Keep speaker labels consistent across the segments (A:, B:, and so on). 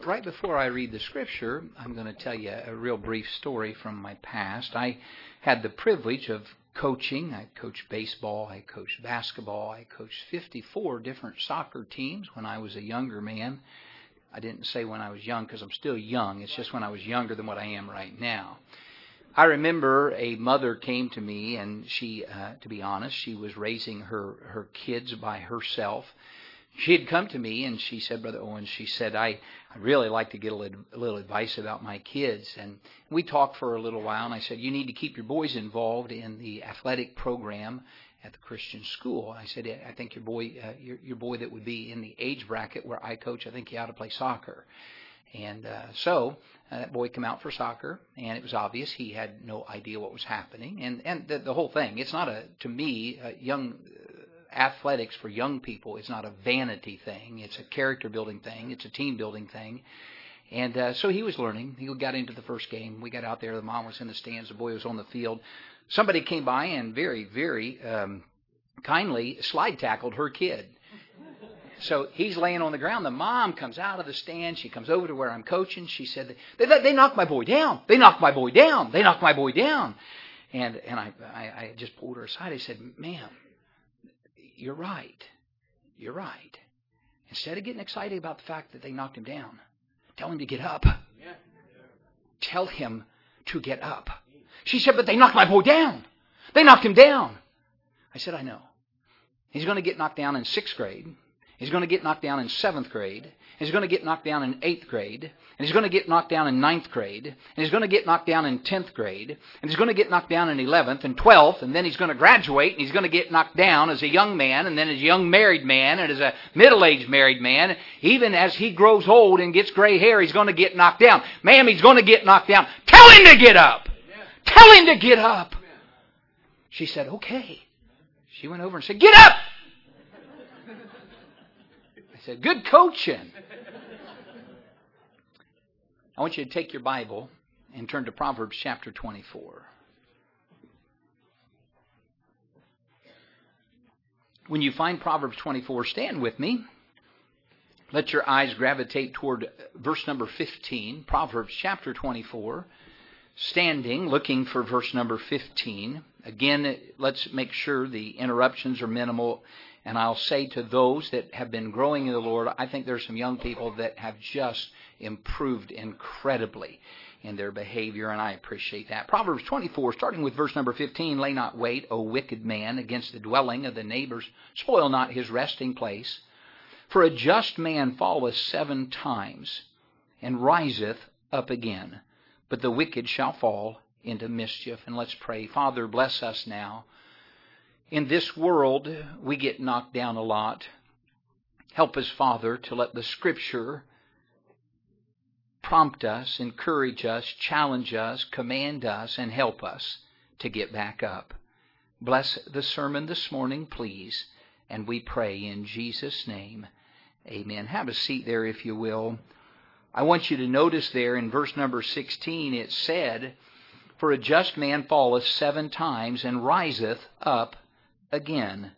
A: Right before I read the scripture, I'm going to tell you a real brief story from my past. I had the privilege of coaching. I coached baseball, I coached basketball, I coached 54 different soccer teams when I was a younger man. I didn't say when I was young because I'm still young. It's just when I was younger than what I am right now. I remember a mother came to me, and she, to be honest, she was raising her kids by herself. She had come to me and she said, Brother Owen, she said, I'd really like to get a little advice about my kids. And we talked for a little while, and I said, you need to keep your boys involved in the athletic program at the Christian school. I said, I think your boy that would be in the age bracket where I coach, I think he ought to play soccer. And so that boy came out for soccer, and it was obvious he had no idea what was happening. And the whole thing, it's not to me, young athletics for young people is not a vanity thing. It's a character building thing. It's a team building thing. And so he was learning. He got into the first game. We got out there. The mom was in the stands. The boy was on the field. Somebody came by and very, very kindly slide tackled her kid. So he's laying on the ground. The mom comes out of the stand. She comes over to where I'm coaching. She said, they knocked my boy down. They knocked my boy down. They knocked my boy down. And I just pulled her aside. I said, ma'am, you're right. You're right. Instead of getting excited about the fact that they knocked him down, tell him to get up. Tell him to get up. She said, but they knocked my boy down. They knocked him down. I said, I know. He's going to get knocked down in 6th grade. He's going to get knocked down in 7th grade. He's going to get knocked down in 8th grade. And he's going to get knocked down in 9th grade. And he's going to get knocked down in 10th grade. And he's going to get knocked down in 11th and 12th. And then he's going to graduate. And he's going to get knocked down as a young man. And then as a young married man. And as a middle-aged married man. Even as he grows old and gets gray hair, he's going to get knocked down. Ma'am, he's going to get knocked down. Tell him to get up. Tell him to get up. She said, okay. She went over and said, get up. I said, good coaching. I want you to take your Bible and turn to Proverbs chapter 24. When you find Proverbs 24, stand with me. Let your eyes gravitate toward verse number 15, Proverbs chapter 24. Standing, looking for verse number 15. Again, let's make sure the interruptions are minimal. And I'll say to those that have been growing in the Lord, I think there's some young people that have just improved incredibly in their behavior, and I appreciate that. Proverbs 24, starting with verse number 15, lay not wait, O wicked man, against the dwelling of the neighbors. Spoil not his resting place. For a just man falleth 7 times, and riseth up again. But the wicked shall fall into mischief. And let's pray. Father, bless us now. In this world, we get knocked down a lot. Help us, Father, to let the Scripture prompt us, encourage us, challenge us, command us, and help us to get back up. Bless the sermon this morning, please. And we pray in Jesus' name. Amen. Have a seat there, if you will. I want you to notice there in verse number 16, it said, for a just man falleth 7 times and riseth up again.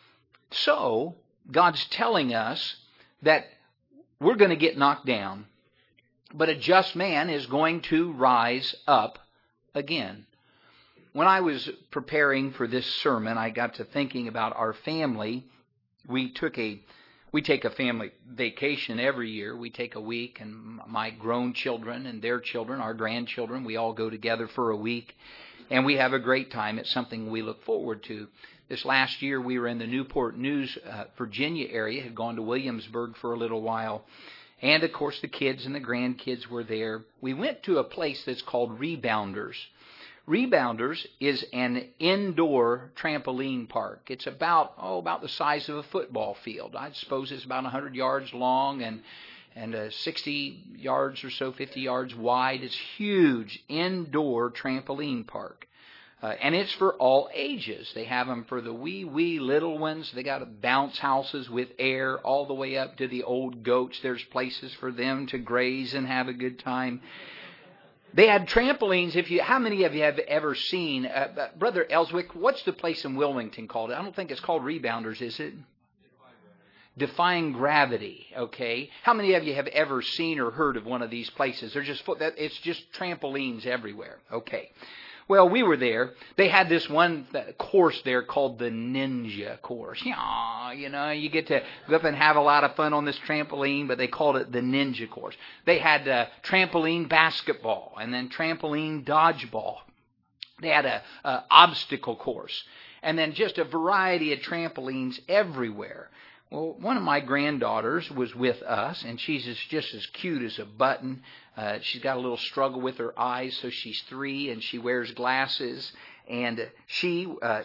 A: So, God's telling us that we're going to get knocked down, but a just man is going to rise up again. When I was preparing for this sermon, I got to thinking about our family. We take a family vacation every year. We take a week, and my grown children and their children, our grandchildren, we all go together for a week, and we have a great time. It's something we look forward to. This last year, we were in the Newport News, Virginia area, had gone to Williamsburg for a little while, and of course the kids and the grandkids were there. We went to a place that's called Rebounders. Rebounders is an indoor trampoline park. It's about the size of a football field. I suppose it's about 100 yards long and 60 yards or so, 50 yards wide. It's huge indoor trampoline park. And it's for all ages. They have them for the wee little ones. They got bounce houses with air all the way up to the old goats. There's places for them to graze and have a good time. They had trampolines. How many of you have ever seen, Brother Ellswick, what's the place in Wilmington called? I don't think it's called Rebounders, is it? defying gravity, okay? How many of you have ever seen or heard of one of these places? It's just trampolines everywhere, okay? Well, we were there. They had this one course there called the Ninja course. Yeah, you get to go up and have a lot of fun on this trampoline, but they called it the Ninja course. They had trampoline basketball and then trampoline dodgeball. They had a obstacle course and then just a variety of trampolines everywhere. Well, one of my granddaughters was with us, and she's just as cute as a button. She's got a little struggle with her eyes, so she's 3, and she wears glasses. And she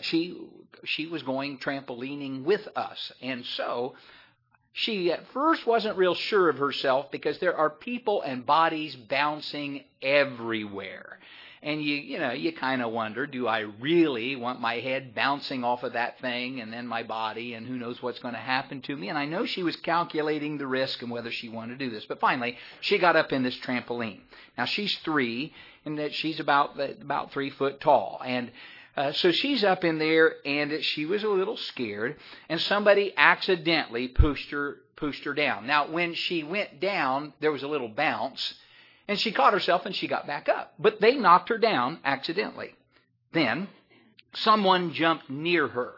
A: was going trampolining with us. And so she at first wasn't real sure of herself because there are people and bodies bouncing everywhere. And you kind of wonder, do I really want my head bouncing off of that thing and then my body, and who knows what's going to happen to me? And I know she was calculating the risk and whether she wanted to do this. But finally, she got up in this trampoline. Now, she's 3, and that she's about 3 foot tall. And so she's up in there, and she was a little scared, and somebody accidentally pushed her down. Now, when she went down, there was a little bounce, and she caught herself and she got back up. But they knocked her down accidentally. Then someone jumped near her.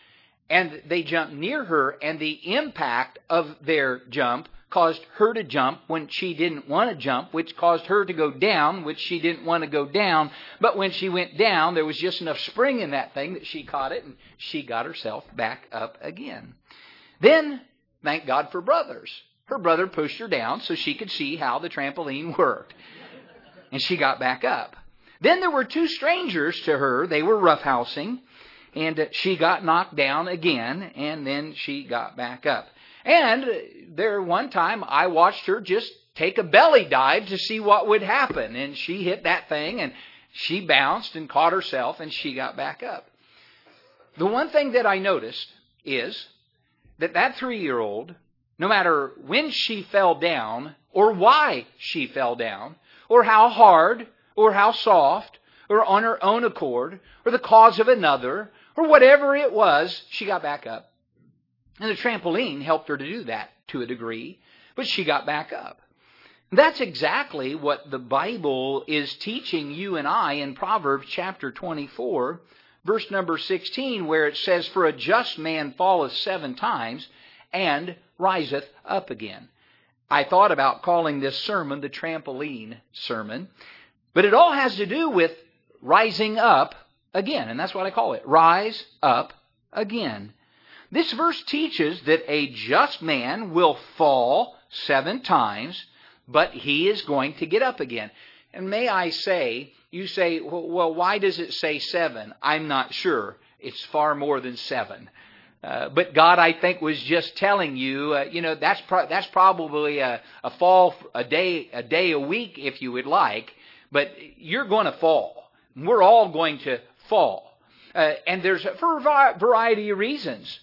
A: And they jumped near her, and the impact of their jump caused her to jump when she didn't want to jump, which caused her to go down, which she didn't want to go down. But when she went down, there was just enough spring in that thing that she caught it, and she got herself back up again. Then, thank God for brothers. Her brother pushed her down so she could see how the trampoline worked. And she got back up. Then there were 2 strangers to her. They were roughhousing. And she got knocked down again. And then she got back up. And there one time I watched her just take a belly dive to see what would happen. And she hit that thing and she bounced and caught herself and she got back up. The one thing that I noticed is that 3-year-old, no matter when she fell down, or why she fell down, or how hard, or how soft, or on her own accord, or the cause of another, or whatever it was, she got back up. And the trampoline helped her to do that to a degree, but she got back up. That's exactly what the Bible is teaching you and I in Proverbs chapter 24, verse number 16, where it says, "For a just man falleth 7 times, and riseth up again." I thought about calling this sermon the trampoline sermon, but it all has to do with rising up again, and that's what I call it, rise up again. This verse teaches that a just man will fall 7 times, but he is going to get up again. And may I say, you say, well, why does it say 7? I'm not sure. It's far more than 7. But God, I think, was just telling you, that's probably a fall a day a week, if you would like. But you're going to fall. We're all going to fall, and there's for a variety of reasons.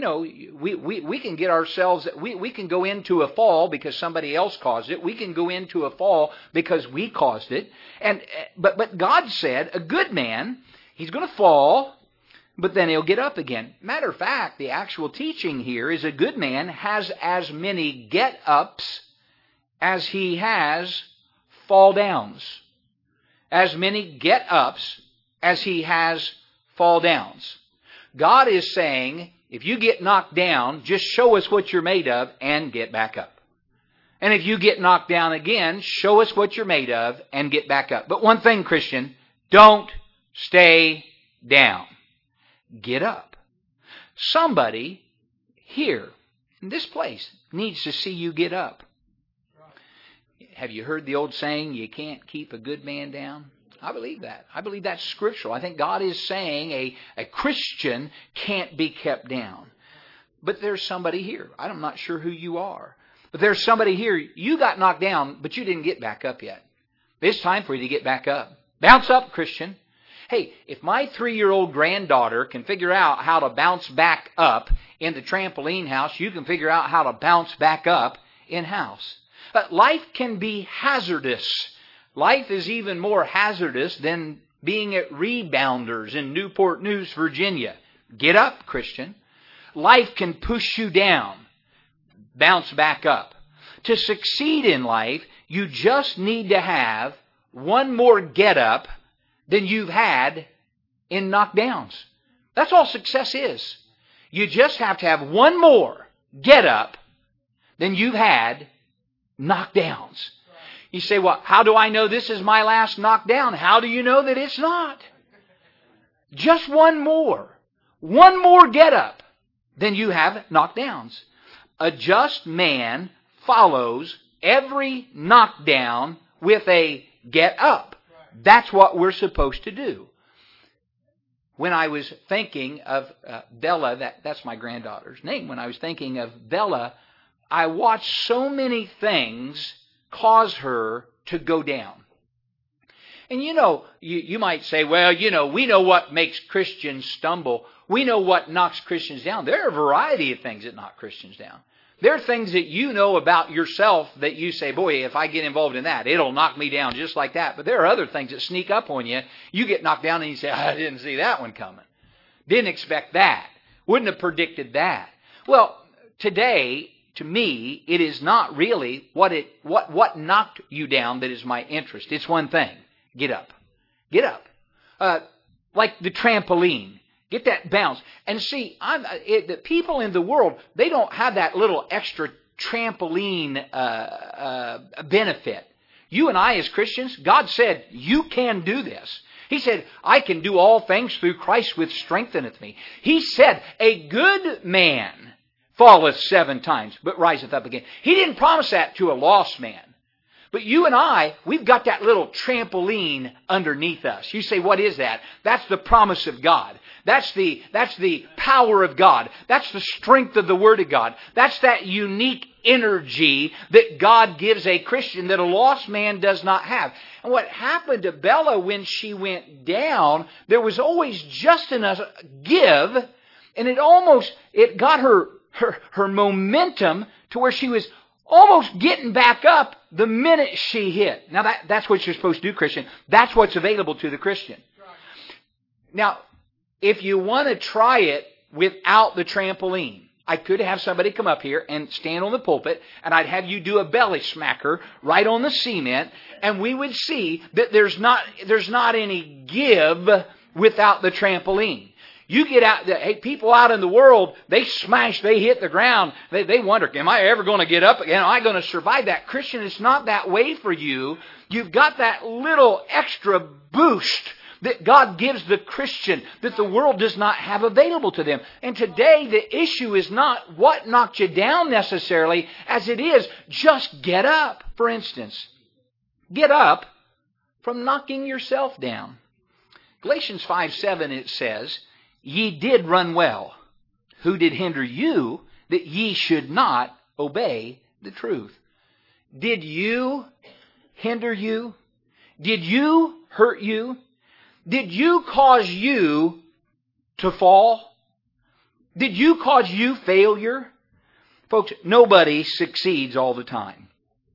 A: We can get ourselves. We can go into a fall because somebody else caused it. We can go into a fall because we caused it. But God said a good man, he's going to fall, but then he'll get up again. Matter of fact, the actual teaching here is a good man has as many get-ups as he has fall-downs. As many get-ups as he has fall-downs. God is saying, if you get knocked down, just show us what you're made of and get back up. And if you get knocked down again, show us what you're made of and get back up. But one thing, Christian, don't stay down. Get up. Somebody here in this place needs to see you get up. Have you heard the old saying, you can't keep a good man down? I believe that. I believe that's scriptural. I think God is saying a Christian can't be kept down. But there's somebody here. I'm not sure who you are. But there's somebody here. You got knocked down, but you didn't get back up yet. It's time for you to get back up. Bounce up, Christian. Hey, if my 3-year-old granddaughter can figure out how to bounce back up in the trampoline house, you can figure out how to bounce back up in-house. But life can be hazardous. Life is even more hazardous than being at Rebounders in Newport News, Virginia. Get up, Christian. Life can push you down. bounce back up. To succeed in life, you just need to have one more get up than you've had in knockdowns. That's all success is. You just have to have one more get up than you've had knockdowns. You say, well, how do I know this is my last knockdown? How do you know that it's not? Just one more get up than you have knockdowns. A just man follows every knockdown with a get up. That's what we're supposed to do. When I was thinking of Bella, that's my granddaughter's name. When I was thinking of Bella, I watched so many things cause her to go down. And you might say, well, we know what makes Christians stumble. We know what knocks Christians down. There are a variety of things that knock Christians down. There are things that you know about yourself that you say, boy, if I get involved in that, it'll knock me down just like that. But there are other things that sneak up on you. You get knocked down and you say, I didn't see that one coming. Didn't expect that. Wouldn't have predicted that. Well, today, to me, it is not really what knocked you down that is my interest. It's one thing. Get up. Get up. Like the trampoline. Get that bounce. And see, the people in the world, they don't have that little extra trampoline benefit. You and I as Christians, God said, you can do this. He said, I can do all things through Christ which strengtheneth me. He said, a good man falleth 7 times, but riseth up again. He didn't promise that to a lost man. But you and I, we've got that little trampoline underneath us. You say, what is that? That's the promise of God. That's the power of God. That's the strength of the Word of God. That's that unique energy that God gives a Christian that a lost man does not have. And what happened to Bella when she went down, there was always just enough give, and it got her momentum to where she was almost getting back up the minute she hit. Now that's what you're supposed to do, Christian. That's what's available to the Christian. Now, if you want to try it without the trampoline, I could have somebody come up here and stand on the pulpit, and I'd have you do a belly smacker right on the cement, and we would see that there's not any give without the trampoline. You get out, people out in the world, they hit the ground. They wonder, am I ever going to get up again? Am I going to survive that? Christian, it's not that way for you. You've got that little extra boost that God gives the Christian that the world does not have available to them. And today the issue is not what knocked you down necessarily, as it is just get up. For instance, get up from knocking yourself down. Galatians 5:7 it says, ye did run well. Who did hinder you that ye should not obey the truth? Did you hinder you? Did you hurt you? Did you cause you to fall? Did you cause you failure? Folks, nobody succeeds all the time.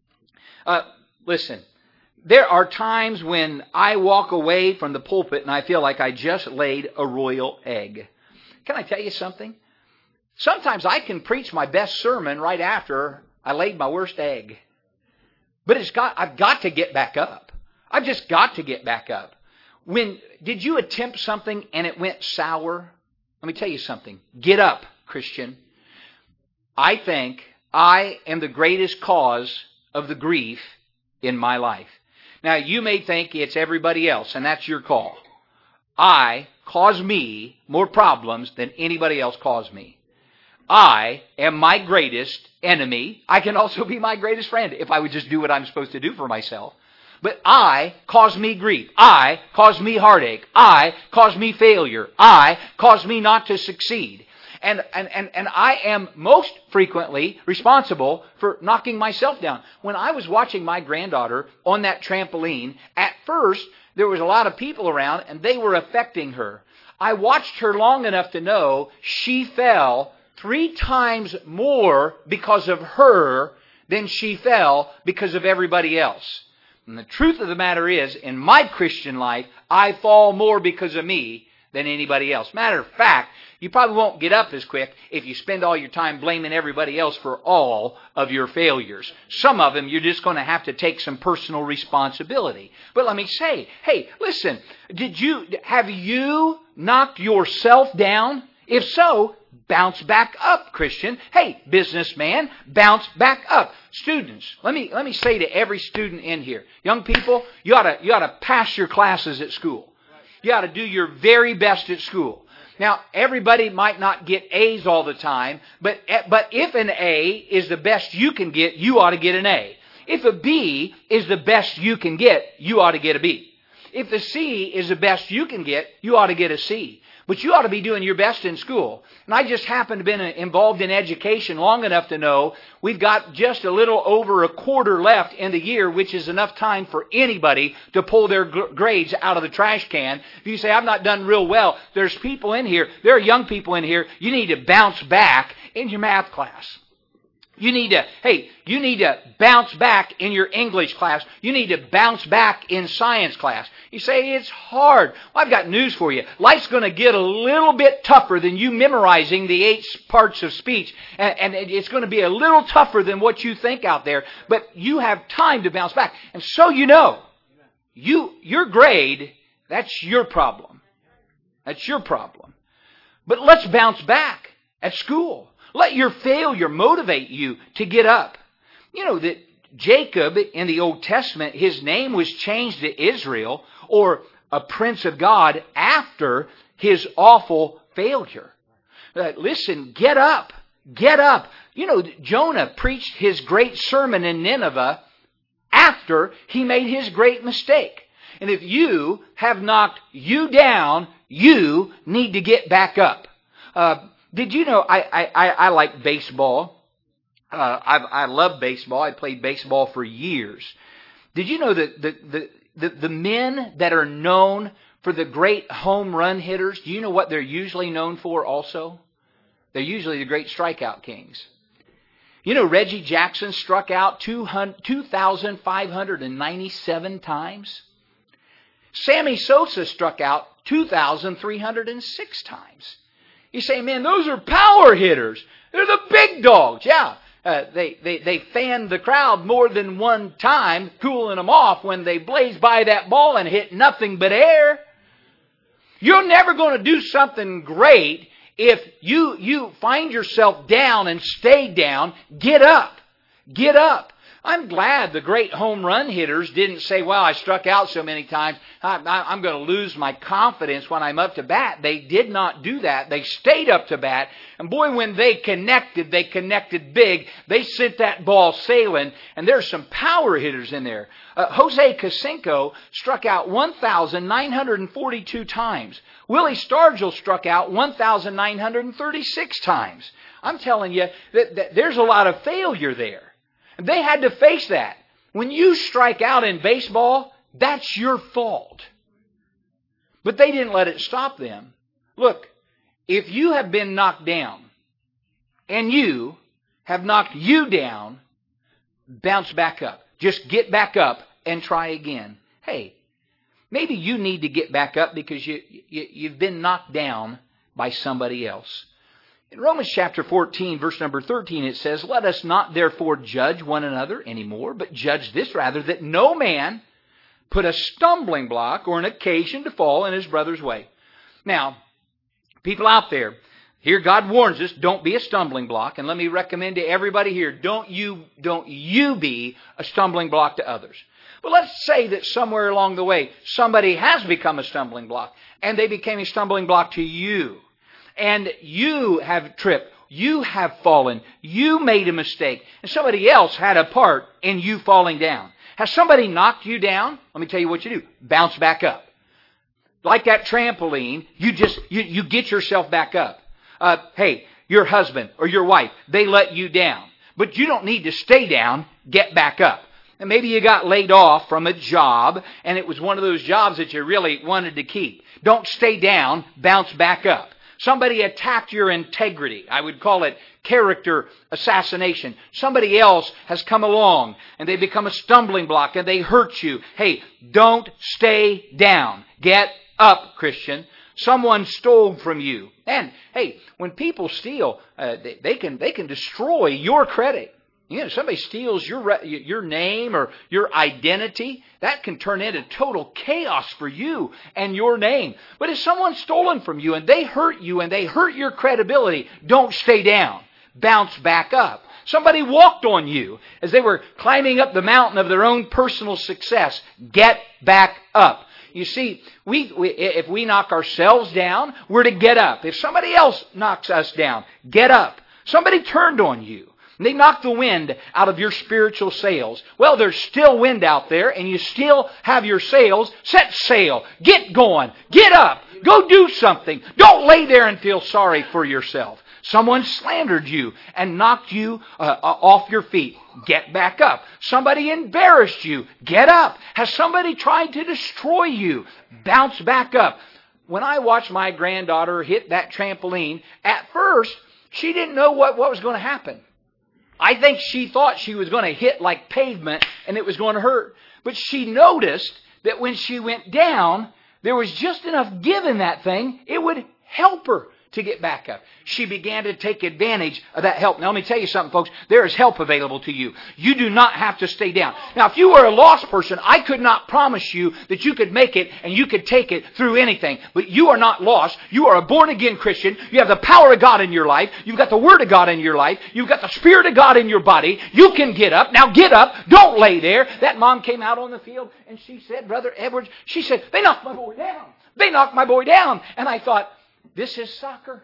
A: Listen, there are times when I walk away from the pulpit and I feel like I just laid a royal egg. Can I tell you something? Sometimes I can preach my best sermon right after I laid my worst egg. But I've got to get back up. I've just got to get back up. Did you attempt something and it went sour? Let me tell you something. Get up, Christian. I think I am the greatest cause of the grief in my life. Now, you may think it's everybody else, and that's your call. I cause me more problems than anybody else caused me. I am my greatest enemy. I can also be my greatest friend if I would just do what I'm supposed to do for myself. But I cause me grief. I cause me heartache. I cause me failure. I cause me not to succeed. And I am most frequently responsible for knocking myself down. When I was watching my granddaughter on that trampoline, at first there was a lot of people around and they were affecting her. I watched her long enough to know she fell 3 times more because of her than she fell because of everybody else. And the truth of the matter is, in my Christian life, I fall more because of me than anybody else. Matter of fact, you probably won't get up as quick if you spend all your time blaming everybody else for all of your failures. Some of them you're just going to have to take some personal responsibility. But let me say, hey, listen, have you knocked yourself down? If so, bounce back up, Christian. Hey, businessman, bounce back up. Students, let me say to every student in here, young people, you ought to pass your classes at school. You ought to do your very best at school. Now, everybody might not get A's all the time, but if an A is the best you can get, you ought to get an A. If a B is the best you can get, you ought to get a B. If the C is the best you can get, you ought to get a C. But you ought to be doing your best in school. And I just happen to have been involved in education long enough to know we've got just a little over a quarter left in the year, which is enough time for anybody to pull their grades out of the trash can. If you say, I've not done real well, there's people in here, there are young people in here, you need to bounce back in your math class. You need to bounce back in your English class. You need to bounce back in science class. You say, it's hard. Well, I've got news for you. Life's going to get a little bit tougher than you memorizing the 8 parts of speech. And it's going to be a little tougher than what you think out there. But you have time to bounce back. And so you know, your grade, that's your problem. That's your problem. But let's bounce back at school. Let your failure motivate you to get up. You know that Jacob in the Old Testament, his name was changed to Israel, or a prince of God, after his awful failure. Listen, get up. Get up. You know, Jonah preached his great sermon in Nineveh after he made his great mistake. And if you have knocked you down, you need to get back up. Did you know I like baseball? I love baseball. I played baseball for years. Did you know that the men that are known for the great home run hitters, do you know what they're usually known for also? They're usually the great strikeout kings. You know, Reggie Jackson struck out 2,597 times. Sammy Sosa struck out 2,306 times. You say, man, those are power hitters. They're the big dogs. Yeah, they fanned the crowd more than one time, cooling them off when they blazed by that ball and hit nothing but air. You're never going to do something great if you find yourself down and stay down. Get up. Get up. I'm glad the great home run hitters didn't say, well, I struck out so many times, I'm going to lose my confidence when I'm up to bat. They did not do that. They stayed up to bat. And boy, when they connected big. They sent that ball sailing. And there's some power hitters in there. Jose Canseco struck out 1,942 times. Willie Stargell struck out 1,936 times. I'm telling you that there's a lot of failure there. They had to face that. When you strike out in baseball, that's your fault. But they didn't let it stop them. Look, if you have been knocked down and you have knocked you down, bounce back up. Just get back up and try again. Hey, maybe you need to get back up because you've been knocked down by somebody else. In Romans chapter 14, verse number 13, it says, let us not therefore judge one another anymore, but judge this rather, that no man put a stumbling block or an occasion to fall in his brother's way. Now, people out there, here God warns us, don't be a stumbling block. And let me recommend to everybody here, don't you be a stumbling block to others. But let's say that somewhere along the way, somebody has become a stumbling block, and they became a stumbling block to you. And you have tripped, you have fallen, you made a mistake, and somebody else had a part in you falling down. Has somebody knocked you down? Let me tell you what you do. Bounce back up. Like that trampoline, you get yourself back up. Hey, your husband or your wife, they let you down. But you don't need to stay down, get back up. And maybe you got laid off from a job, and it was one of those jobs that you really wanted to keep. Don't stay down, bounce back up. Somebody attacked your integrity. I would call it character assassination. Somebody else has come along and they become a stumbling block and they hurt you. Hey, don't stay down. Get up, Christian. someone stole from you. And hey, when people steal, they can destroy your credit. You know, somebody steals your name or your identity, that can turn into total chaos for you and your name. But if someone's stolen from you and they hurt your credibility, don't stay down. Bounce back up. Somebody walked on you as they were climbing up the mountain of their own personal success. Get back up. You see, if we knock ourselves down, we're to get up. If somebody else knocks us down, get up. Somebody turned on you. And they knocked the wind out of your spiritual sails. Well, there's still wind out there, and you still have your sails. Set sail. Get going. Get up. Go do something. Don't lay there and feel sorry for yourself. Someone slandered you and knocked you off your feet. Get back up. Somebody embarrassed you. Get up. Has somebody tried to destroy you? Bounce back up. When I watched my granddaughter hit that trampoline, at first, she didn't know what was going to happen. I think she thought she was going to hit like pavement and it was going to hurt. But she noticed that when she went down, there was just enough give in that thing, it would help her to get back up. She began to take advantage of that help. Now let me tell you something, folks. There is help available to you. You do not have to stay down. Now if you were a lost person, I could not promise you that you could make it and you could take it through anything. But you are not lost. You are a born-again Christian. You have the power of God in your life. You've got the Word of God in your life. You've got the Spirit of God in your body. You can get up. Now get up. Don't lay there. That mom came out on the field and she said, Brother Edwards, she said, they knocked my boy down. They knocked my boy down. And I thought, this is soccer.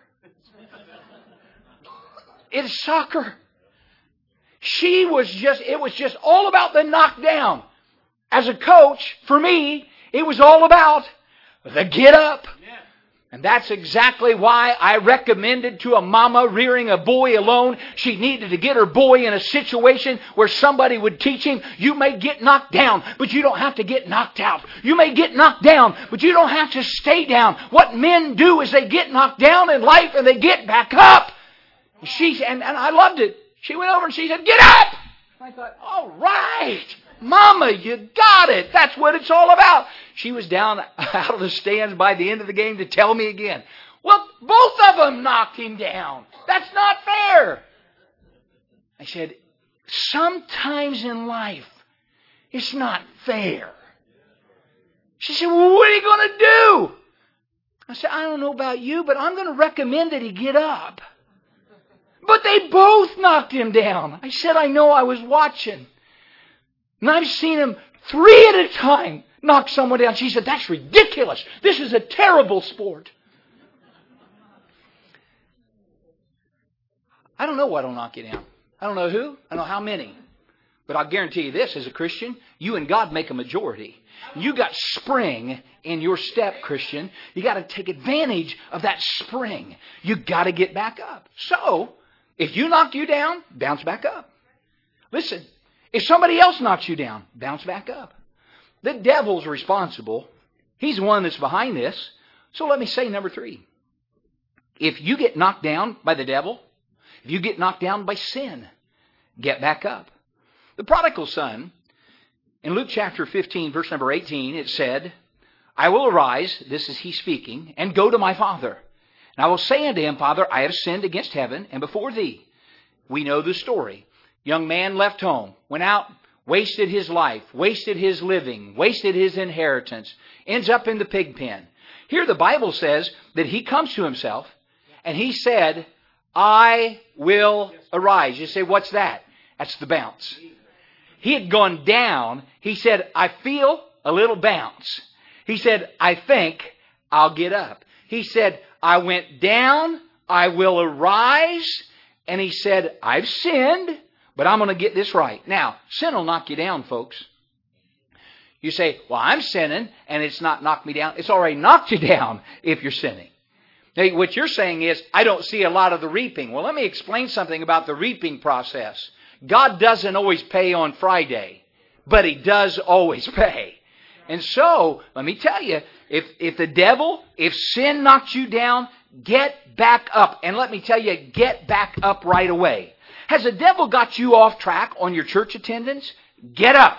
A: It is soccer. It was just all about the knockdown. As a coach, for me, it was all about the get up. And that's exactly why I recommended to a mama rearing a boy alone, she needed to get her boy in a situation where somebody would teach him, you may get knocked down, but you don't have to get knocked out. You may get knocked down, but you don't have to stay down. What men do is they get knocked down in life and they get back up. And I loved it. She went over and she said, get up! And I thought, all right, Mama, you got it. That's what it's all about. She was down out of the stands by the end of the game to tell me again. Well, both of them knocked him down. That's not fair. I said, sometimes in life, it's not fair. She said, well, what are you going to do? I said, I don't know about you, but I'm going to recommend that he get up. But they both knocked him down. I said, I know, I was watching. And I've seen him 3 at a time knock someone down. She said, that's ridiculous. This is a terrible sport. I don't know what'll knock you down. I don't know who. I don't know how many. But I'll guarantee you this, as a Christian, you and God make a majority. You got spring in your step, Christian. You got to take advantage of that spring. You got to get back up. So, if you knock you down, bounce back up. Listen, if somebody else knocks you down, bounce back up. The devil's responsible. He's the one that's behind this. So let me say number 3. If you get knocked down by the devil, if you get knocked down by sin, get back up. The prodigal son, in Luke chapter 15, verse number 18, it said, I will arise, this is he speaking, and go to my father. And I will say unto him, Father, I have sinned against heaven and before thee. We know the story. Young man left home, went out, wasted his life, wasted his living, wasted his inheritance, ends up in the pig pen. Here the Bible says that he comes to himself and he said, I will arise. You say, what's that? That's the bounce. He had gone down. He said, I feel a little bounce. He said, I think I'll get up. He said, I went down, I will arise. And he said, I've sinned, but I'm going to get this right. Now, sin will knock you down, folks. You say, well, I'm sinning, and it's not knocked me down. It's already knocked you down if you're sinning. Now, what you're saying is, I don't see a lot of the reaping. Well, let me explain something about the reaping process. God doesn't always pay on Friday, but He does always pay. And so, let me tell you, if sin knocks you down, get back up. And let me tell you, get back up right away. Has the devil got you off track on your church attendance? Get up.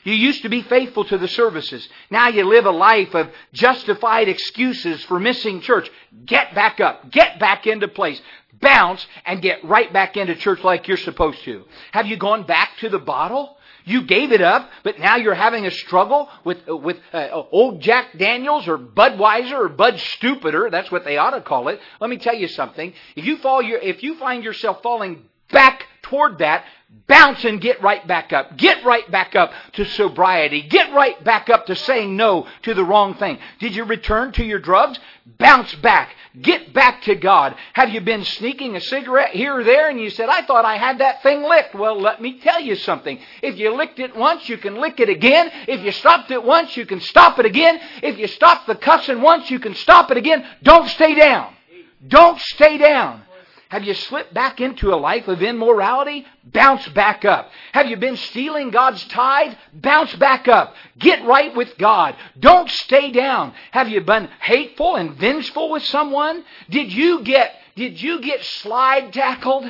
A: You used to be faithful to the services. Now you live a life of justified excuses for missing church. Get back up. Get back into place. Bounce and get right back into church like you're supposed to. Have you gone back to the bottle? You gave it up, but now you're having a struggle with old Jack Daniels or Budweiser or Bud Stupider. That's what they ought to call it. Let me tell you something. If you find yourself falling back toward that, bounce and get right back up. Get right back up to sobriety. Get right back up to saying no to the wrong thing. Did you return to your drugs? Bounce back. Get back to God. Have you been sneaking a cigarette here or there and you said, I thought I had that thing licked? Well, let me tell you something. If you licked it once, you can lick it again. If you stopped it once, you can stop it again. If you stopped the cussing once, you can stop it again. Don't stay down. Don't stay down. Have you slipped back into a life of immorality? Bounce back up. Have you been stealing God's tithe? Bounce back up. Get right with God. Don't stay down. Have you been hateful and vengeful with someone? Did you get slide tackled?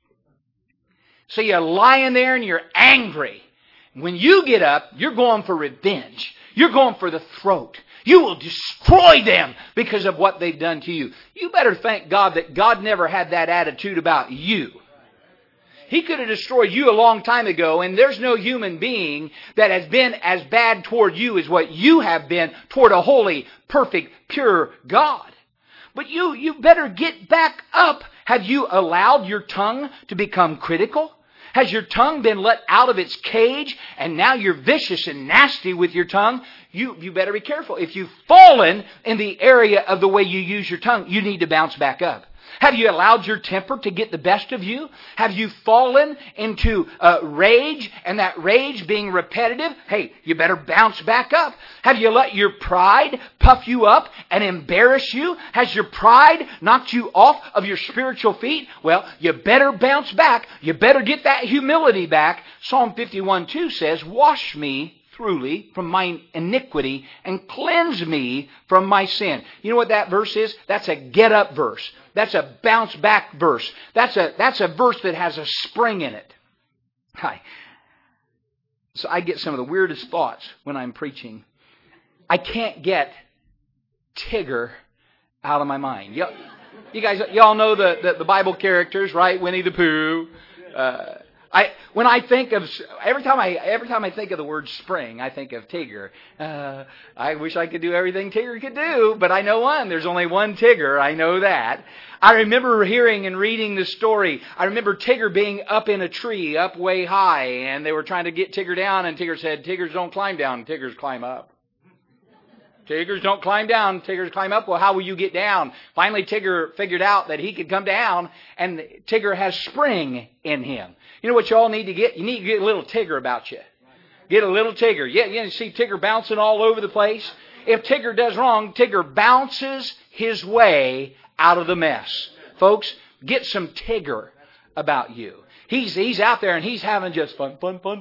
A: So you're lying there and you're angry. When you get up, you're going for revenge. You're going for the throat. You will destroy them because of what they've done to you. You better thank God that God never had that attitude about you. He could have destroyed you a long time ago, and there's no human being that has been as bad toward you as what you have been toward a holy, perfect, pure God. But you better get back up. Have you allowed your tongue to become critical? Has your tongue been let out of its cage and now you're vicious and nasty with your tongue? You better be careful. If you've fallen in the area of the way you use your tongue, you need to bounce back up. Have you allowed your temper to get the best of you? Have you fallen into rage, and that rage being repetitive? Hey, you better bounce back up. Have you let your pride puff you up and embarrass you? Has your pride knocked you off of your spiritual feet? Well, you better bounce back. You better get that humility back. Psalm 51:2 says, wash me truly from my iniquity and cleanse me from my sin. You know what that verse is? That's a get up verse. That's a bounce back verse. That's a verse that has a spring in it. So I get some of the weirdest thoughts when I'm preaching. I can't get Tigger out of my mind. Y'all know the Bible characters, right? Winnie the Pooh. When I think of every time I think of the word spring, I think of Tigger. I wish I could do everything Tigger could do, but I know one. There's only one Tigger. I know that. I remember hearing and reading the story. I remember Tigger being up in a tree, up way high, and they were trying to get Tigger down, and Tigger said, "Tiggers don't climb down, Tiggers climb up." Tiggers don't climb down, Tiggers climb up. Well, how will you get down? Finally, Tigger figured out that he could come down, and Tigger has spring in him. You know what you all need to get? You need to get a little Tigger about you. Get a little Tigger. Yeah, you see Tigger bouncing all over the place. If Tigger does wrong, Tigger bounces his way out of the mess. Folks, get some Tigger about you. He's out there and he's having just fun.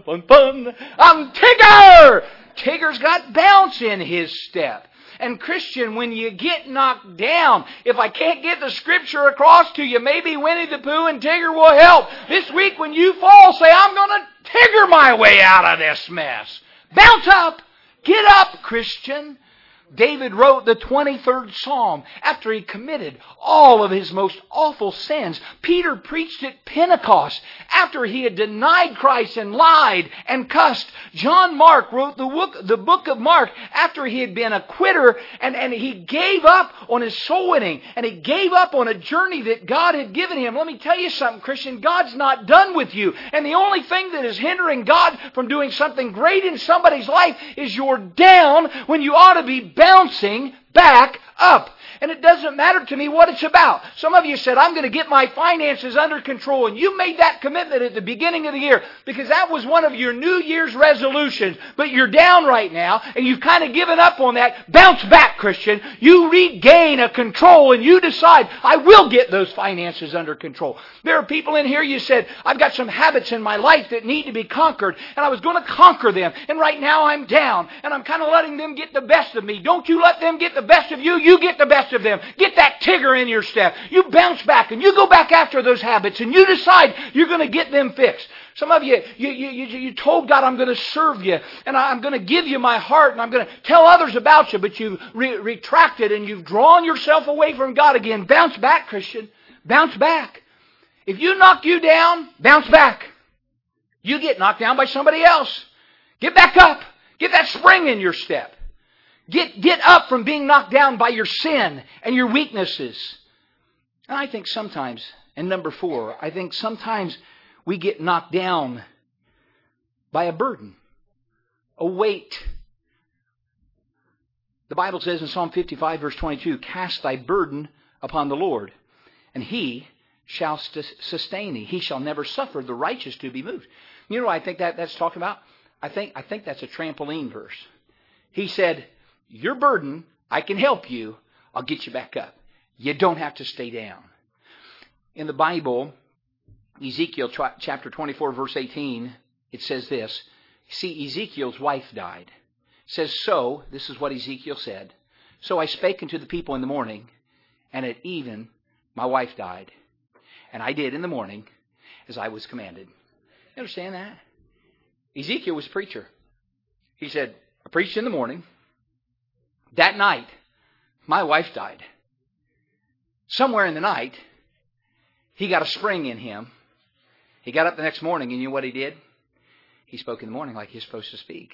A: I'm Tigger! Tigger's got bounce in his step. And Christian, when you get knocked down, if I can't get the scripture across to you, maybe Winnie the Pooh and Tigger will help. This week when you fall, say, I'm going to Tigger my way out of this mess. Bounce up. Get up, Christian. David wrote the 23rd Psalm after he committed all of his most awful sins. Peter preached at Pentecost after he had denied Christ and lied and cussed. John Mark wrote the book of Mark after he had been a quitter and he gave up on his soul winning and he gave up on a journey that God had given him. Let me tell you something, Christian. God's not done with you. And the only thing that is hindering God from doing something great in somebody's life is you're down when you ought to be bouncing back up. And it doesn't matter to me what it's about. Some of you said, I'm going to get my finances under control. And you made that commitment at the beginning of the year because that was one of your New Year's resolutions. But you're down right now and you've kind of given up on that. Bounce back, Christian. You regain a control and you decide, I will get those finances under control. There are people in here, you said, I've got some habits in my life that need to be conquered. And I was going to conquer them. And right now I'm down. And I'm kind of letting them get the best of me. Don't you let them get the best of you. You get the best best of them. Get that Tigger in your step. You bounce back and you go back after those habits and you decide you're going to get them fixed. Some of you told God, I'm going to serve you and I'm going to give you my heart and I'm going to tell others about you, but you've retracted and you've drawn yourself away from God again. Bounce back, Christian. Bounce back. If you knock you down, bounce back. You get knocked down by somebody else. Get back up. Get that spring in your step. Get up from being knocked down by your sin and your weaknesses. And I think sometimes, and number 4, I think sometimes we get knocked down by a burden, a weight. The Bible says in Psalm 55 verse 22, cast thy burden upon the Lord, and He shall sustain thee. He shall never suffer the righteous to be moved. You know what I think that's talking about? I think that's a trampoline verse. He said, your burden, I can help you. I'll get you back up. You don't have to stay down. In the Bible, Ezekiel chapter 24, verse 18, it says this. See, Ezekiel's wife died. It says, so, this is what Ezekiel said. So I spake unto the people in the morning, and at even my wife died. And I did in the morning as I was commanded. You understand that? Ezekiel was a preacher. He said, I preached in the morning. That night, my wife died. Somewhere in the night, he got a spring in him. He got up the next morning, and you know what he did? He spoke in the morning like he's supposed to speak.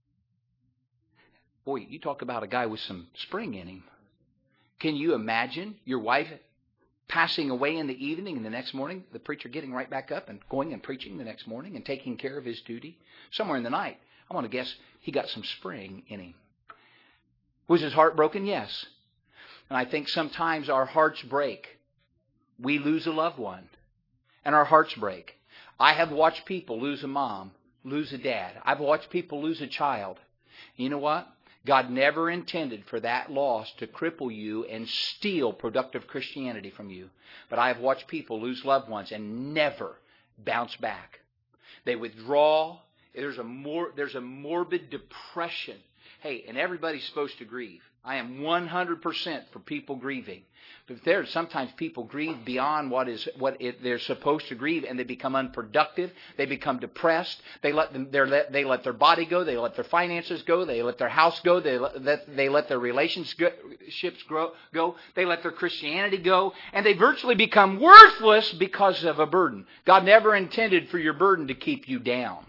A: Boy, you talk about a guy with some spring in him. Can you imagine your wife passing away in the evening, and the next morning the preacher getting right back up and going and preaching the next morning and taking care of his duty? Somewhere in the night, I'm going to guess he got some spring in him. Was his heart broken? Yes. And I think sometimes our hearts break. We lose a loved one, and our hearts break. I have watched people lose a mom, lose a dad. I've watched people lose a child. You know what? God never intended for that loss to cripple you and steal productive Christianity from you. But I have watched people lose loved ones and never bounce back. They withdraw. There's a morbid depression. Hey, and everybody's supposed to grieve. I am 100% for people grieving. But sometimes people grieve beyond they're supposed to grieve, and they become unproductive. They become depressed. They let their body go. They let their finances go. They let their house go. They let their relationships go. They let their Christianity go, and they virtually become worthless because of a burden. God never intended for your burden to keep you down.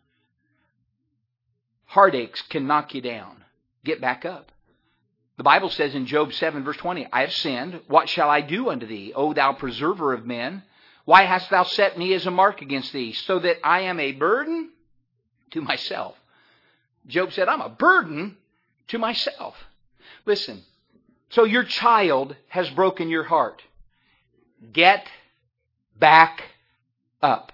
A: Heartaches can knock you down. Get back up. The Bible says in Job 7 verse 20, I have sinned. What shall I do unto thee, O thou preserver of men? Why hast thou set me as a mark against thee, so that I am a burden to myself? Job said, I'm a burden to myself. Listen, so your child has broken your heart. Get back up.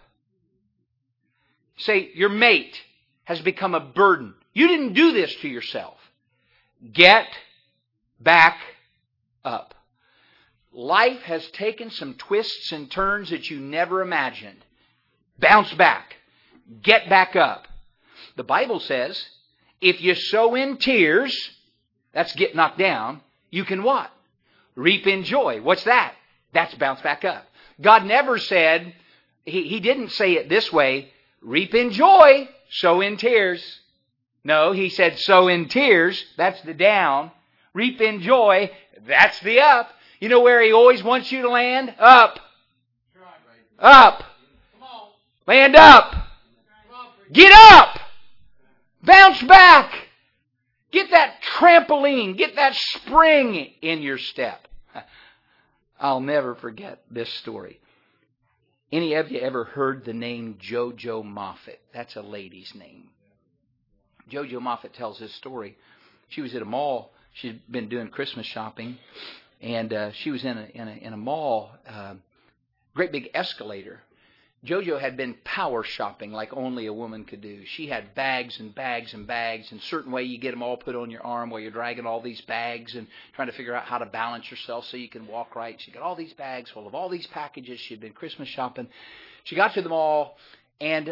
A: Say, your mate has become a burden. You didn't do this to yourself. Get back up. Life has taken some twists and turns that you never imagined. Bounce back. Get back up. The Bible says, if you sow in tears, that's get knocked down, you can what? Reap in joy. What's that? That's bounce back up. God never said, He didn't say it this way, reap in joy, sow in tears. No, He said sow in tears, that's the down. Reap in joy, that's the up. You know where He always wants you to land? Up. Up. Land up. Get up. Bounce back. Get that trampoline. Get that spring in your step. I'll never forget this story. Any of you ever heard the name JoJo Moffett? That's a lady's name. JoJo Moffett tells this story. She was at a mall. She'd been doing Christmas shopping, and she was in a mall, great big escalator. JoJo had been power shopping like only a woman could do. She had bags and bags and bags, and a certain way you get them all put on your arm while you're dragging all these bags and trying to figure out how to balance yourself so you can walk right. She got all these bags full of all these packages. She'd been Christmas shopping. She got to the mall, and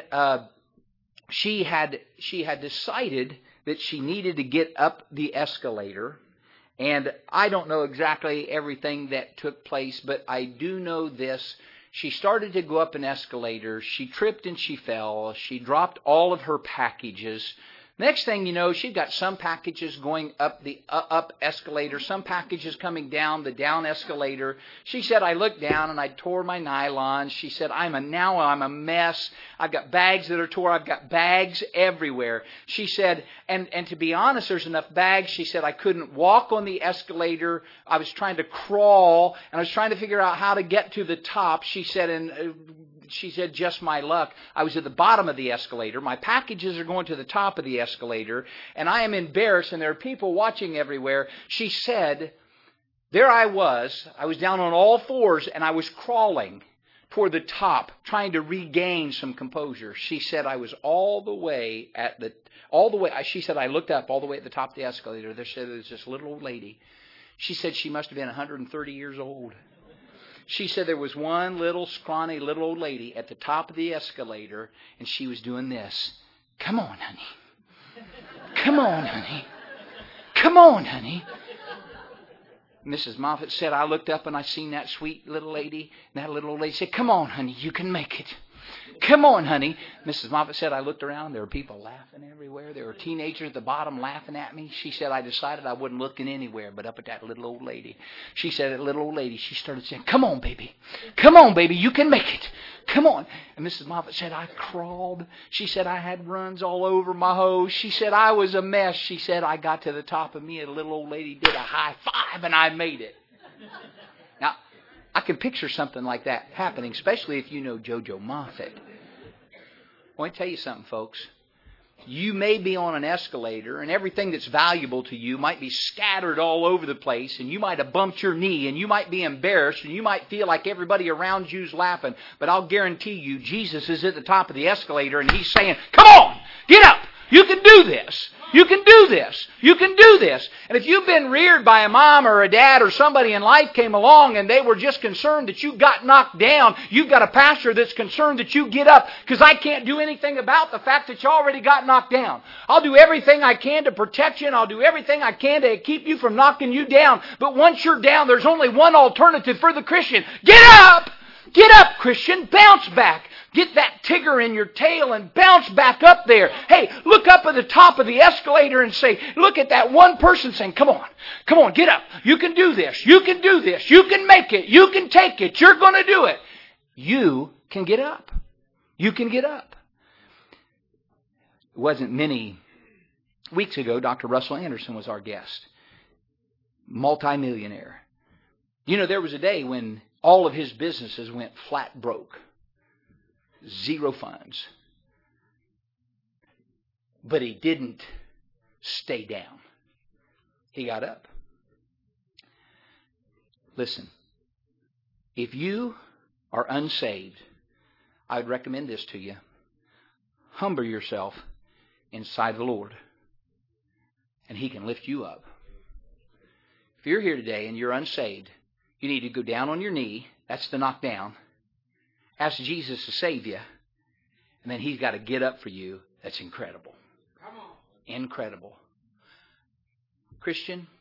A: she had decided that she needed to get up the escalator, And I don't know exactly everything that took place, but I do know this. She started to go up an escalator. She tripped and she fell. She dropped all of her packages. Next thing you know, she'd got some packages going up the up escalator, some packages coming down the down escalator. She said, I looked down and I tore my nylons. She said, I'm a mess. I've got bags that are tore. I've got bags everywhere. She said, and to be honest, there's enough bags. She said, I couldn't walk on the escalator. I was trying to crawl, and I was trying to figure out how to get to the top. She said, just my luck. I was at the bottom of the escalator. My packages are going to the top of the escalator, and I am embarrassed, and there are people watching everywhere. She said, there I was down on all fours, and I was crawling toward the top, trying to regain some composure. She said, I was she said, I looked up all the way at the top of the escalator. There was this little old lady. She said she must have been 130 years old. She said there was one little scrawny little old lady at the top of the escalator, and she was doing this. Come on, honey. Come on, honey. Come on, honey. Mrs. Moffat said, I looked up and I seen that sweet little lady, and that little old lady said, come on, honey, you can make it. Come on, honey. Mrs. Moffat said, I looked around. There were people laughing everywhere. There were teenagers at the bottom laughing at me. She said, I decided I wasn't looking anywhere but up at that little old lady. She said, that little old lady, she started saying, come on, baby. Come on, baby. You can make it. Come on. And Mrs. Moffat said, I crawled. She said, I had runs all over my hose. She said, I was a mess. She said, I got to the top of me and a little old lady did a high five and I made it. Now, I can picture something like that happening, especially if you know JoJo Moffat. I want to tell you something, folks. You may be on an escalator, and everything that's valuable to you might be scattered all over the place, and you might have bumped your knee, and you might be embarrassed, and you might feel like everybody around you's laughing. But I'll guarantee you, Jesus is at the top of the escalator, and He's saying, come on, get up. You can do this. You can do this. You can do this. And if you've been reared by a mom or a dad or somebody in life came along and they were just concerned that you got knocked down, you've got a pastor that's concerned that you get up, because I can't do anything about the fact that you already got knocked down. I'll do everything I can to protect you, and I'll do everything I can to keep you from knocking you down. But once you're down, there's only one alternative for the Christian. Get up! Get up, Christian. Bounce back. Get that Tigger in your tail and bounce back up there. Hey, look up at the top of the escalator and say, look at that one person saying, come on, get up. You can do this. You can do this. You can make it. You can take it. You're going to do it. You can get up. You can get up. It wasn't many weeks ago, Dr. Russell Anderson was our guest. Multi-millionaire. You know, there was a day when all of his businesses went flat broke. Zero funds. But he didn't stay down. He got up. Listen, if you are unsaved, I would recommend this to you. Humble yourself inside the Lord, and He can lift you up. If you're here today and you're unsaved, you need to go down on your knee. That's the knockdown. Ask Jesus to save you, and then He's got to get up for you. That's incredible. Come on. Incredible. Christian,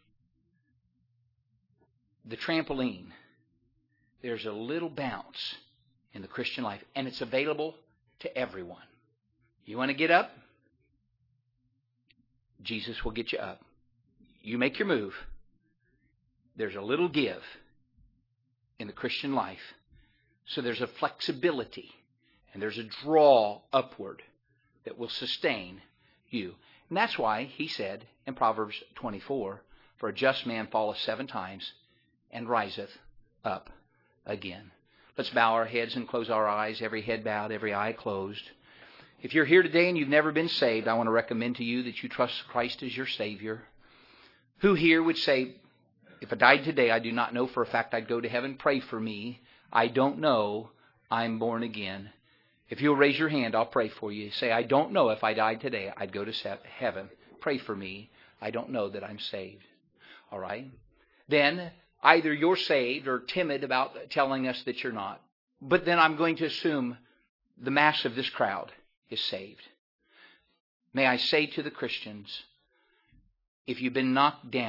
A: the trampoline, there's a little bounce in the Christian life, and it's available to everyone. You want to get up? Jesus will get you up. You make your move. There's a little give in the Christian life. So there's a flexibility and there's a draw upward that will sustain you. And that's why He said in Proverbs 24, for a just man falleth 7 times and riseth up again. Let's bow our heads and close our eyes, every head bowed, every eye closed. If you're here today and you've never been saved, I want to recommend to you that you trust Christ as your Savior. Who here would say, if I died today, I do not know for a fact I'd go to heaven. Pray for me. I don't know. I'm born again. If you'll raise your hand, I'll pray for you. Say, I don't know if I died today, I'd go to heaven. Pray for me. I don't know that I'm saved. All right? Then, either you're saved or timid about telling us that you're not. But then I'm going to assume the mass of this crowd is saved. May I say to the Christians, if you've been knocked down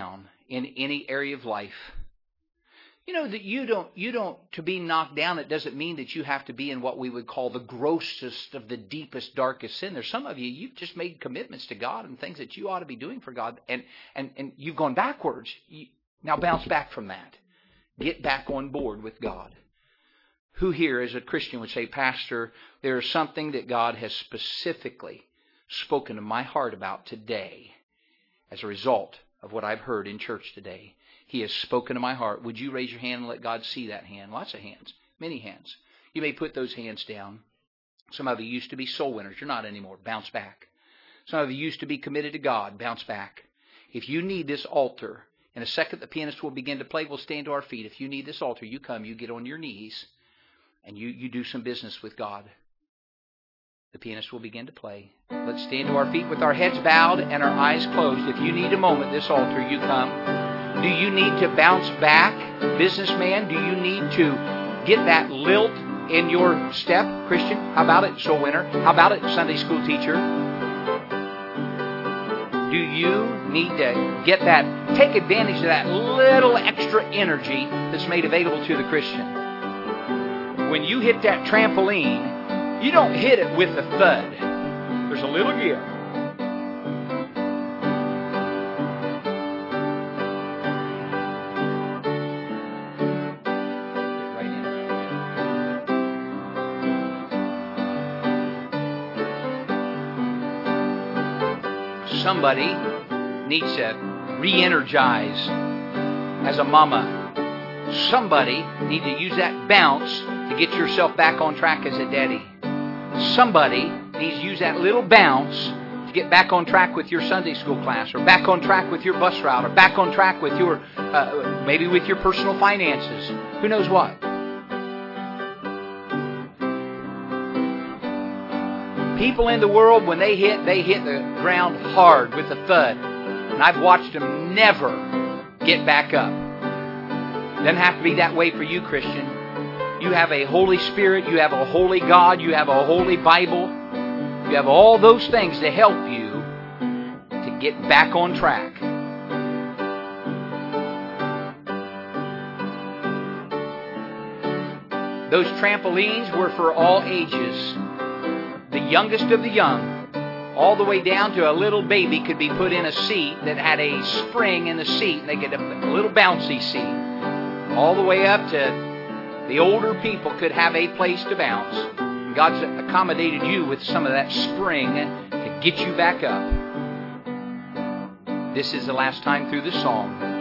A: in any area of life. You know that you don't, to be knocked down, it doesn't mean that you have to be in what we would call the grossest of the deepest, darkest sin. There's some of you, you've just made commitments to God and things that you ought to be doing for God, and you've gone backwards. Now bounce back from that. Get back on board with God. Who here as a Christian would say, Pastor, there is something that God has specifically spoken to my heart about today as a result of what I've heard in church today? He has spoken to my heart. Would you raise your hand and let God see that hand? Lots of hands. Many hands. You may put those hands down. Some of you used to be soul winners. You're not anymore. Bounce back. Some of you used to be committed to God. Bounce back. If you need this altar, in a second the pianist will begin to play. We'll stand to our feet. If you need this altar, you come, you get on your knees, and you do some business with God. The pianist will begin to play. Let's stand to our feet with our heads bowed and our eyes closed. If you need a moment, this altar, you come. Do you need to bounce back, businessman? Do you need to get that lilt in your step, Christian? How about it, soul winner? How about it, Sunday school teacher? Do you need to get that, take advantage of that little extra energy that's made available to the Christian? When you hit that trampoline, you don't hit it with a thud. There's a little give. Somebody needs to re-energize as a mama. Somebody needs to use that bounce to get yourself back on track as a daddy. Somebody needs to use that little bounce to get back on track with your Sunday school class, or back on track with your bus route, or back on track with your, maybe with your personal finances. Who knows what? People in the world, when they hit the ground hard with a thud. And I've watched them never get back up. Doesn't have to be that way for you, Christian. You have a Holy Spirit, you have a holy God, you have a holy Bible. You have all those things to help you to get back on track. Those trampolines were for all ages. The youngest of the young, all the way down to a little baby could be put in a seat that had a spring in the seat, and they get a little bouncy seat. All the way up to the older people could have a place to bounce. And God's accommodated you with some of that spring to get you back up. This is the last time through the song.